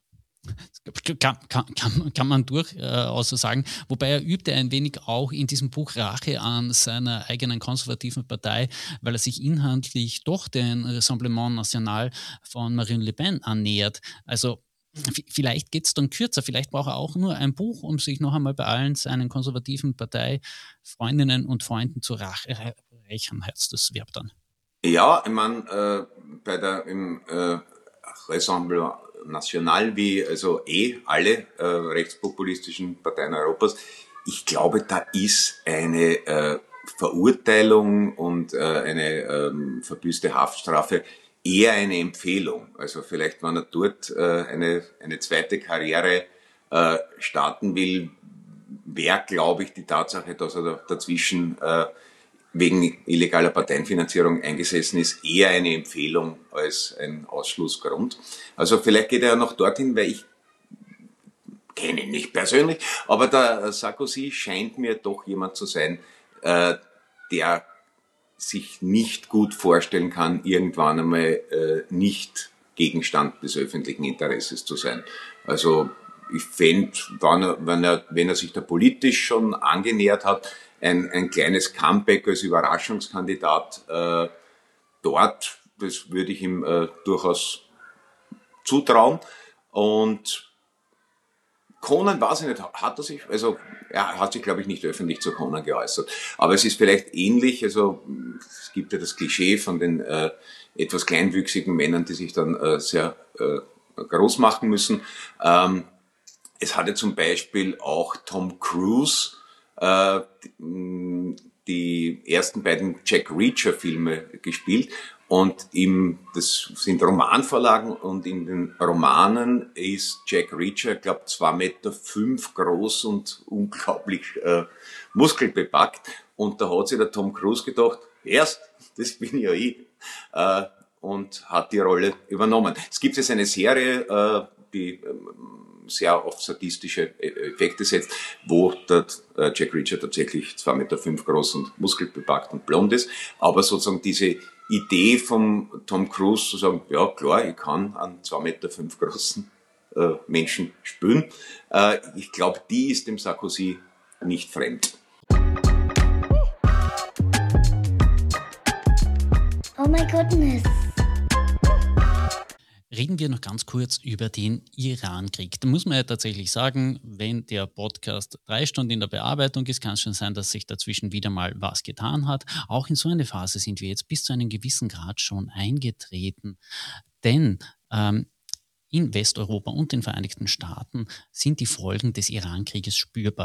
[SPEAKER 2] Kann, kann, kann, kann man durchaus so sagen. Wobei er übte ein wenig auch in diesem Buch Rache an seiner eigenen konservativen Partei, weil er sich inhaltlich doch den Rassemblement National von Marine Le Pen annähert. Also vielleicht geht es dann kürzer, vielleicht braucht er auch nur ein Buch, um sich noch einmal bei allen seinen konservativen Parteifreundinnen und Freunden zu rächen, heißt das Verb dann.
[SPEAKER 3] Ja, ich meine, äh, bei der im äh, Rassemblement National, wie also eh alle äh, rechtspopulistischen Parteien Europas, ich glaube, da ist eine äh, Verurteilung und äh, eine ähm, verbüßte Haftstrafe eher eine Empfehlung. Also vielleicht, wenn er dort äh, eine, eine zweite Karriere äh, starten will, wäre, glaube ich, die Tatsache, dass er da, dazwischen äh, wegen illegaler Parteienfinanzierung eingesessen ist, eher eine Empfehlung als ein Ausschlussgrund. Also vielleicht geht er ja noch dorthin, weil ich kenne ihn nicht persönlich, aber der Sarkozy scheint mir doch jemand zu sein, äh, der sich nicht gut vorstellen kann, irgendwann einmal äh, nicht Gegenstand des öffentlichen Interesses zu sein. Also ich fände, wenn er, wenn er, wenn er sich da politisch schon angenähert hat, ein, ein kleines Comeback als Überraschungskandidat äh, dort, das würde ich ihm äh, durchaus zutrauen. Und Conan, weiß ich nicht, hat er sich, also er hat sich, glaube ich, nicht öffentlich zu Conan geäußert. Aber es ist vielleicht ähnlich, also es gibt ja das Klischee von den äh, etwas kleinwüchsigen Männern, die sich dann äh, sehr äh, groß machen müssen. Ähm, es hatte zum Beispiel auch Tom Cruise äh, die ersten beiden Jack Reacher-Filme gespielt. Und im, das sind Romanvorlagen und in den Romanen ist Jack Reacher, ich glaube, zwei Meter fünf groß und unglaublich äh, muskelbepackt. Und da hat sich der Tom Cruise gedacht, erst, das bin ja ich, äh, und hat die Rolle übernommen. Es gibt jetzt eine Serie, äh, die ähm, sehr auf sadistische Effekte setzt, wo der äh, Jack Reacher tatsächlich zwei Meter fünf groß und muskelbepackt und blond ist. Aber sozusagen diese Idee vom Tom Cruise zu sagen, ja klar, ich kann einen zwei Meter fünf großen äh, Menschen spielen, äh, ich glaube, die ist dem Sarkozy nicht fremd.
[SPEAKER 1] Oh my goodness.
[SPEAKER 2] Reden wir noch ganz kurz über den Iran-Krieg. Da muss man ja tatsächlich sagen, wenn der Podcast drei Stunden in der Bearbeitung ist, kann es schon sein, dass sich dazwischen wieder mal was getan hat. Auch in so eine Phase sind wir jetzt bis zu einem gewissen Grad schon eingetreten. Denn ähm, in Westeuropa und den Vereinigten Staaten sind die Folgen des Iran-Krieges spürbar.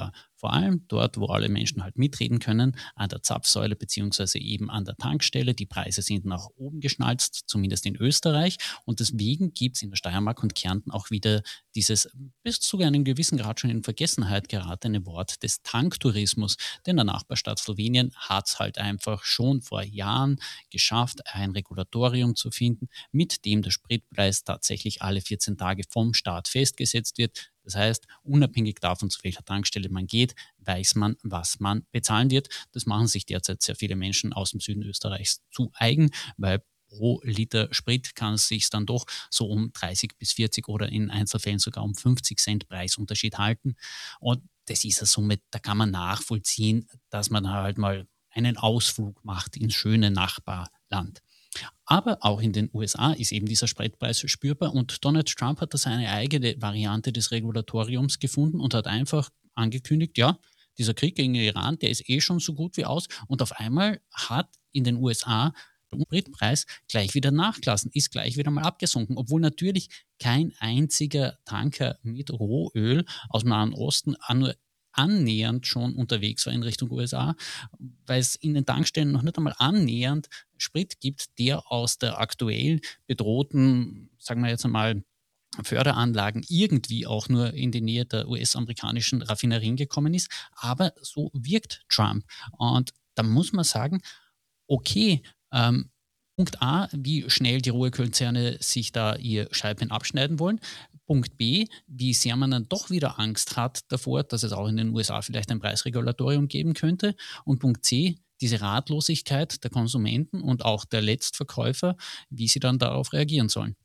[SPEAKER 2] Vor allem dort, wo alle Menschen halt mitreden können, an der Zapfsäule beziehungsweise eben an der Tankstelle. Die Preise sind nach oben geschnalzt, zumindest in Österreich. Und deswegen gibt es in der Steiermark und Kärnten auch wieder dieses bis zu einem gewissen Grad schon in Vergessenheit geratene Wort des Tanktourismus. Denn der Nachbarstaat Slowenien hat es halt einfach schon vor Jahren geschafft, ein Regulatorium zu finden, mit dem der Spritpreis tatsächlich alle vierzehn Tage vom Staat festgesetzt wird. Das heißt, unabhängig davon, zu welcher Tankstelle man geht, weiß man, was man bezahlen wird. Das machen sich derzeit sehr viele Menschen aus dem Süden Österreichs zu eigen, weil pro Liter Sprit kann es sich dann doch so um dreißig bis vierzig oder in Einzelfällen sogar um fünfzig Cent Preisunterschied halten. Und das ist ja somit, da kann man nachvollziehen, dass man halt mal einen Ausflug macht ins schöne Nachbarland. Aber auch in den U S A ist eben dieser Spritpreis spürbar und Donald Trump hat da seine eigene Variante des Regulatoriums gefunden und hat einfach angekündigt, ja, dieser Krieg gegen den Iran, der ist eh schon so gut wie aus und auf einmal hat in den U S A der Spritpreis gleich wieder nachgelassen, ist gleich wieder mal abgesunken, obwohl natürlich kein einziger Tanker mit Rohöl aus dem Nahen Osten nur annähernd schon unterwegs war in Richtung U S A, weil es in den Tankstellen noch nicht einmal annähernd Sprit gibt, der aus der aktuell bedrohten, sagen wir jetzt einmal, Förderanlagen irgendwie auch nur in die Nähe der U S-amerikanischen Raffinerien gekommen ist. Aber so wirkt Trump. Und da muss man sagen, okay, ähm, Punkt A, wie schnell die Rohölkonzerne sich da ihr Scheibchen abschneiden wollen. Punkt B, wie sehr man dann doch wieder Angst hat davor, dass es auch in den U S A vielleicht ein Preisregulatorium geben könnte. Und Punkt C, diese Ratlosigkeit der Konsumenten und auch der Letztverkäufer, wie sie dann darauf reagieren sollen.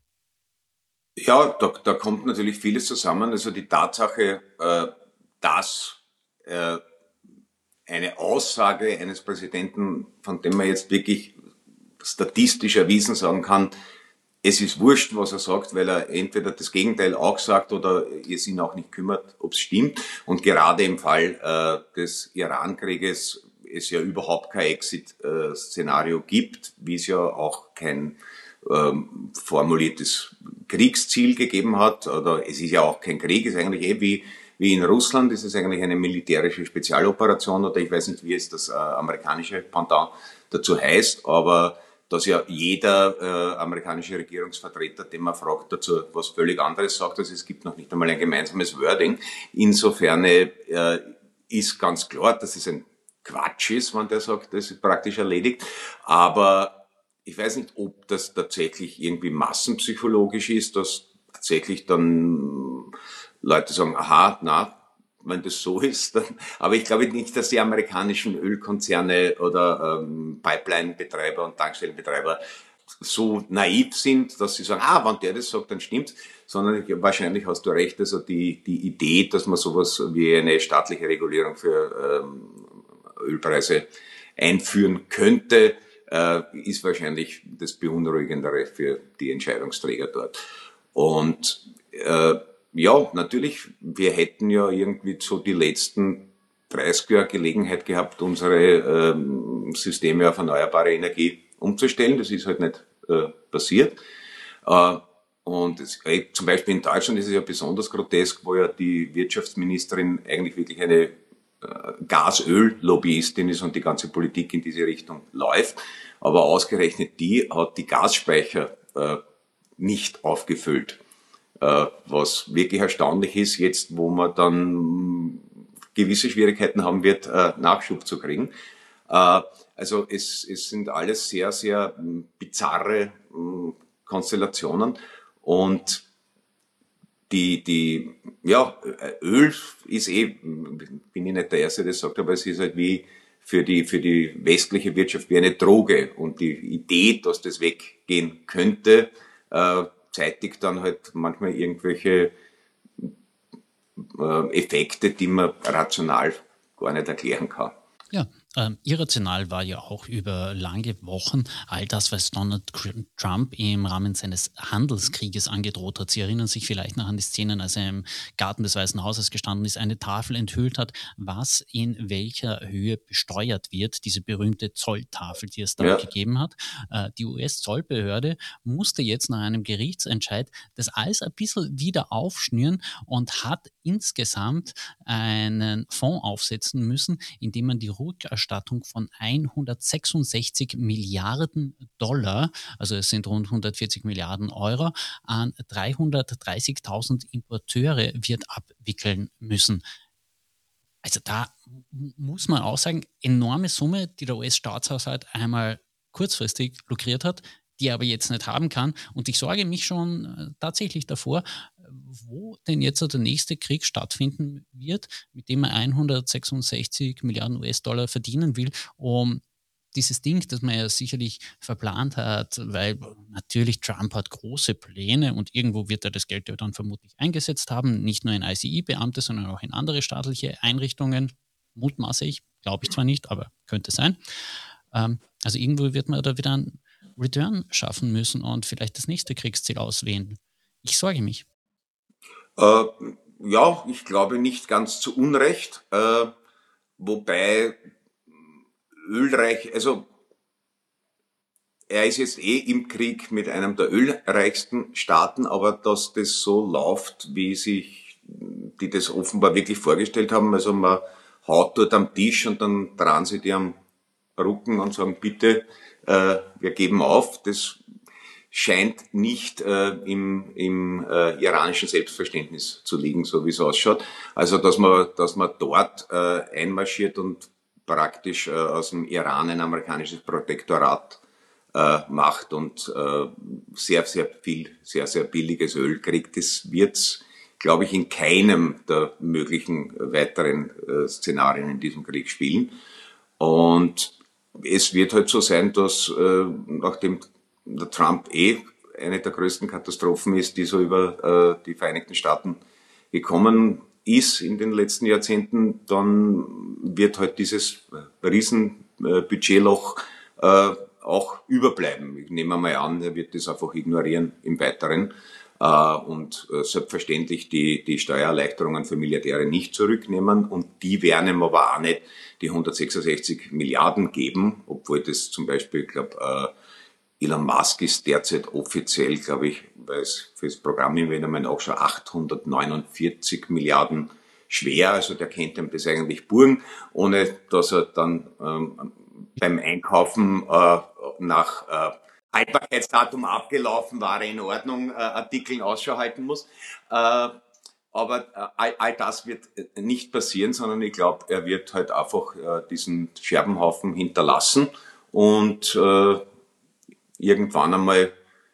[SPEAKER 3] Ja, da, da kommt natürlich vieles zusammen. Also die Tatsache, äh, dass äh, eine Aussage eines Präsidenten, von dem man jetzt wirklich statistisch erwiesen sagen kann, es ist wurscht, was er sagt, weil er entweder das Gegenteil auch sagt oder es ihn auch nicht kümmert, ob es stimmt. Und gerade im Fall äh, des Iran-Krieges es ja überhaupt kein Exit-Szenario gibt, wie es ja auch kein ähm, formuliertes Kriegsziel gegeben hat. Oder es ist ja auch kein Krieg, es ist eigentlich eh wie, wie in Russland, es ist eigentlich eine militärische Spezialoperation oder ich weiß nicht, wie es das äh, amerikanische Pendant dazu heißt, aber dass ja jeder äh, amerikanische Regierungsvertreter, den man fragt, dazu was völlig anderes sagt. Also es gibt noch nicht einmal ein gemeinsames Wording. Insofern äh, ist ganz klar, dass es ein Quatsch ist, wenn der sagt, das ist praktisch erledigt. Aber ich weiß nicht, ob das tatsächlich irgendwie massenpsychologisch ist, dass tatsächlich dann Leute sagen, aha, na, wenn das so ist, dann, aber ich glaube nicht, dass die amerikanischen Ölkonzerne oder ähm, Pipeline-Betreiber und Tankstellenbetreiber so naiv sind, dass sie sagen, ah, wenn der das sagt, dann stimmt's, sondern wahrscheinlich hast du recht, also die, die Idee, dass man sowas wie eine staatliche Regulierung für ähm, Ölpreise einführen könnte, äh, ist wahrscheinlich das Beunruhigendere für die Entscheidungsträger dort. Und äh, ja, natürlich, wir hätten ja irgendwie so die letzten dreißig Jahre Gelegenheit gehabt, unsere ähm, Systeme auf erneuerbare Energie umzustellen. Das ist halt nicht äh, passiert. Äh, und es, äh, zum Beispiel in Deutschland ist es ja besonders grotesk, wo ja die Wirtschaftsministerin eigentlich wirklich eine äh, Gas-Öl-Lobbyistin ist und die ganze Politik in diese Richtung läuft. Aber ausgerechnet die hat die Gasspeicher äh, nicht aufgefüllt. Was wirklich erstaunlich ist, jetzt wo man dann gewisse Schwierigkeiten haben wird, Nachschub zu kriegen. Also es, es sind alles sehr, sehr bizarre Konstellationen und die, die, ja, Öl ist eh, bin ich nicht der Erste, der das sagt, aber es ist halt wie für die, für die westliche Wirtschaft wie eine Droge und die Idee, dass das weggehen könnte, zeitigt dann halt manchmal irgendwelche äh, Effekte, die man rational gar nicht erklären kann.
[SPEAKER 2] Ja, Ähm, irrational war ja auch über lange Wochen all das, was Donald Trump im Rahmen seines Handelskrieges angedroht hat. Sie erinnern sich vielleicht noch an die Szenen, als er im Garten des Weißen Hauses gestanden ist, eine Tafel enthüllt hat, was in welcher Höhe besteuert wird, diese berühmte Zolltafel, die es da
[SPEAKER 3] Ja.
[SPEAKER 2] gegeben hat. Äh, die U S-Zollbehörde musste jetzt nach einem Gerichtsentscheid das alles ein bisschen wieder aufschnüren und hat insgesamt einen Fonds aufsetzen müssen, in dem man die Rückerstattung von hundertsechsundsechzig Milliarden Dollar, also es sind rund hundertvierzig Milliarden Euro, an dreihundertdreißigtausend Importeure wird abwickeln müssen. Also da muss man auch sagen, enorme Summe, die der U S-Staatshaushalt einmal kurzfristig lukriert hat, die er aber jetzt nicht haben kann. Und ich sorge mich schon äh, tatsächlich davor, wo denn jetzt der nächste Krieg stattfinden wird, mit dem er hundertsechsundsechzig Milliarden U S-Dollar verdienen will, um dieses Ding, das man ja sicherlich verplant hat, weil natürlich Trump hat große Pläne und irgendwo wird er das Geld ja dann vermutlich eingesetzt haben, nicht nur in I C I-Beamte, sondern auch in andere staatliche Einrichtungen, mutmaße ich, glaube ich zwar nicht, aber könnte sein. Ähm, also irgendwo wird man da wieder einen Return schaffen müssen und vielleicht das nächste Kriegsziel auswählen. Ich sorge mich.
[SPEAKER 3] Äh, ja, ich glaube nicht ganz zu Unrecht, äh, wobei ölreich, also er ist jetzt eh im Krieg mit einem der ölreichsten Staaten, aber dass das so läuft, wie sich die das offenbar wirklich vorgestellt haben, also man haut dort am Tisch und dann dran sie die am Rücken und sagen, bitte, äh, wir geben auf, das scheint nicht äh, im, im äh, iranischen Selbstverständnis zu liegen, so wie es ausschaut. Also, dass man, dass man dort äh, einmarschiert und praktisch äh, aus dem Iran ein amerikanisches Protektorat äh, macht und äh, sehr, sehr viel, sehr, sehr billiges Öl kriegt, das wird's, glaube ich, in keinem der möglichen weiteren äh, Szenarien in diesem Krieg spielen. Und es wird halt so sein, dass äh, nachdem der Trump eh eine der größten Katastrophen ist, die so über äh, die Vereinigten Staaten gekommen ist in den letzten Jahrzehnten, dann wird halt dieses riesen äh, Budgetloch äh, auch überbleiben. Ich nehme mal an, er wird das einfach ignorieren im Weiteren äh, und äh, selbstverständlich die, die Steuererleichterungen für Milliardäre nicht zurücknehmen und die werden ihm aber auch nicht die hundertsechsundsechzig Milliarden geben, obwohl das zum Beispiel, ich glaube, äh, Elon Musk ist derzeit offiziell, glaube ich, weil es für das Programm im auch schon achthundertneunundvierzig Milliarden schwer, also der kennt ihm das eigentlich Burgen, ohne dass er dann ähm, beim Einkaufen äh, nach äh, Haltbarkeitsdatum abgelaufen war, in Ordnung, äh, Artikeln Ausschau halten muss. Äh, aber äh, all, all das wird nicht passieren, sondern ich glaube, er wird halt einfach äh, diesen Scherbenhaufen hinterlassen und äh, irgendwann einmal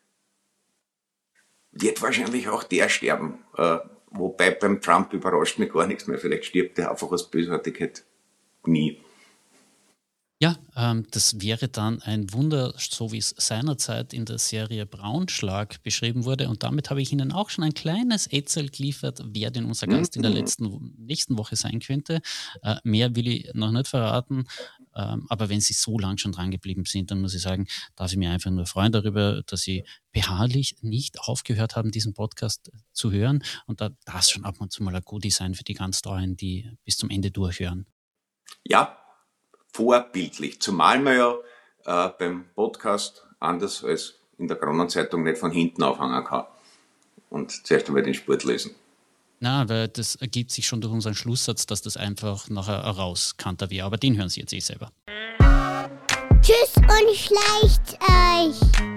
[SPEAKER 3] wird wahrscheinlich auch der sterben. Äh, wobei beim Trump überrascht mich gar nichts mehr. Vielleicht stirbt er einfach aus Bösartigkeit nie.
[SPEAKER 2] Ja, ähm, das wäre dann ein Wunder, so wie es seinerzeit in der Serie Braunschlag beschrieben wurde. Und damit habe ich Ihnen auch schon ein kleines Ätzel geliefert, wer denn unser Gast in der letzten, nächsten Woche sein könnte. Äh, mehr will ich noch nicht verraten. Ähm, aber wenn Sie so lang schon dran geblieben sind, dann muss ich sagen, darf ich mich einfach nur freuen darüber, dass Sie beharrlich nicht aufgehört haben, diesen Podcast zu hören. Und da darf es schon ab und zu mal ein Goodie sein für die ganz Treuen, die bis zum Ende durchhören.
[SPEAKER 3] Ja, vorbildlich. Zumal man ja äh, beim Podcast anders als in der Kronenzeitung nicht von hinten aufhängen kann und zuerst einmal den Sport lesen.
[SPEAKER 2] Na, weil das ergibt sich schon durch unseren Schlusssatz, dass das einfach nachher rauskanter wäre. Aber den hören Sie jetzt eh selber.
[SPEAKER 1] Tschüss und schleicht euch.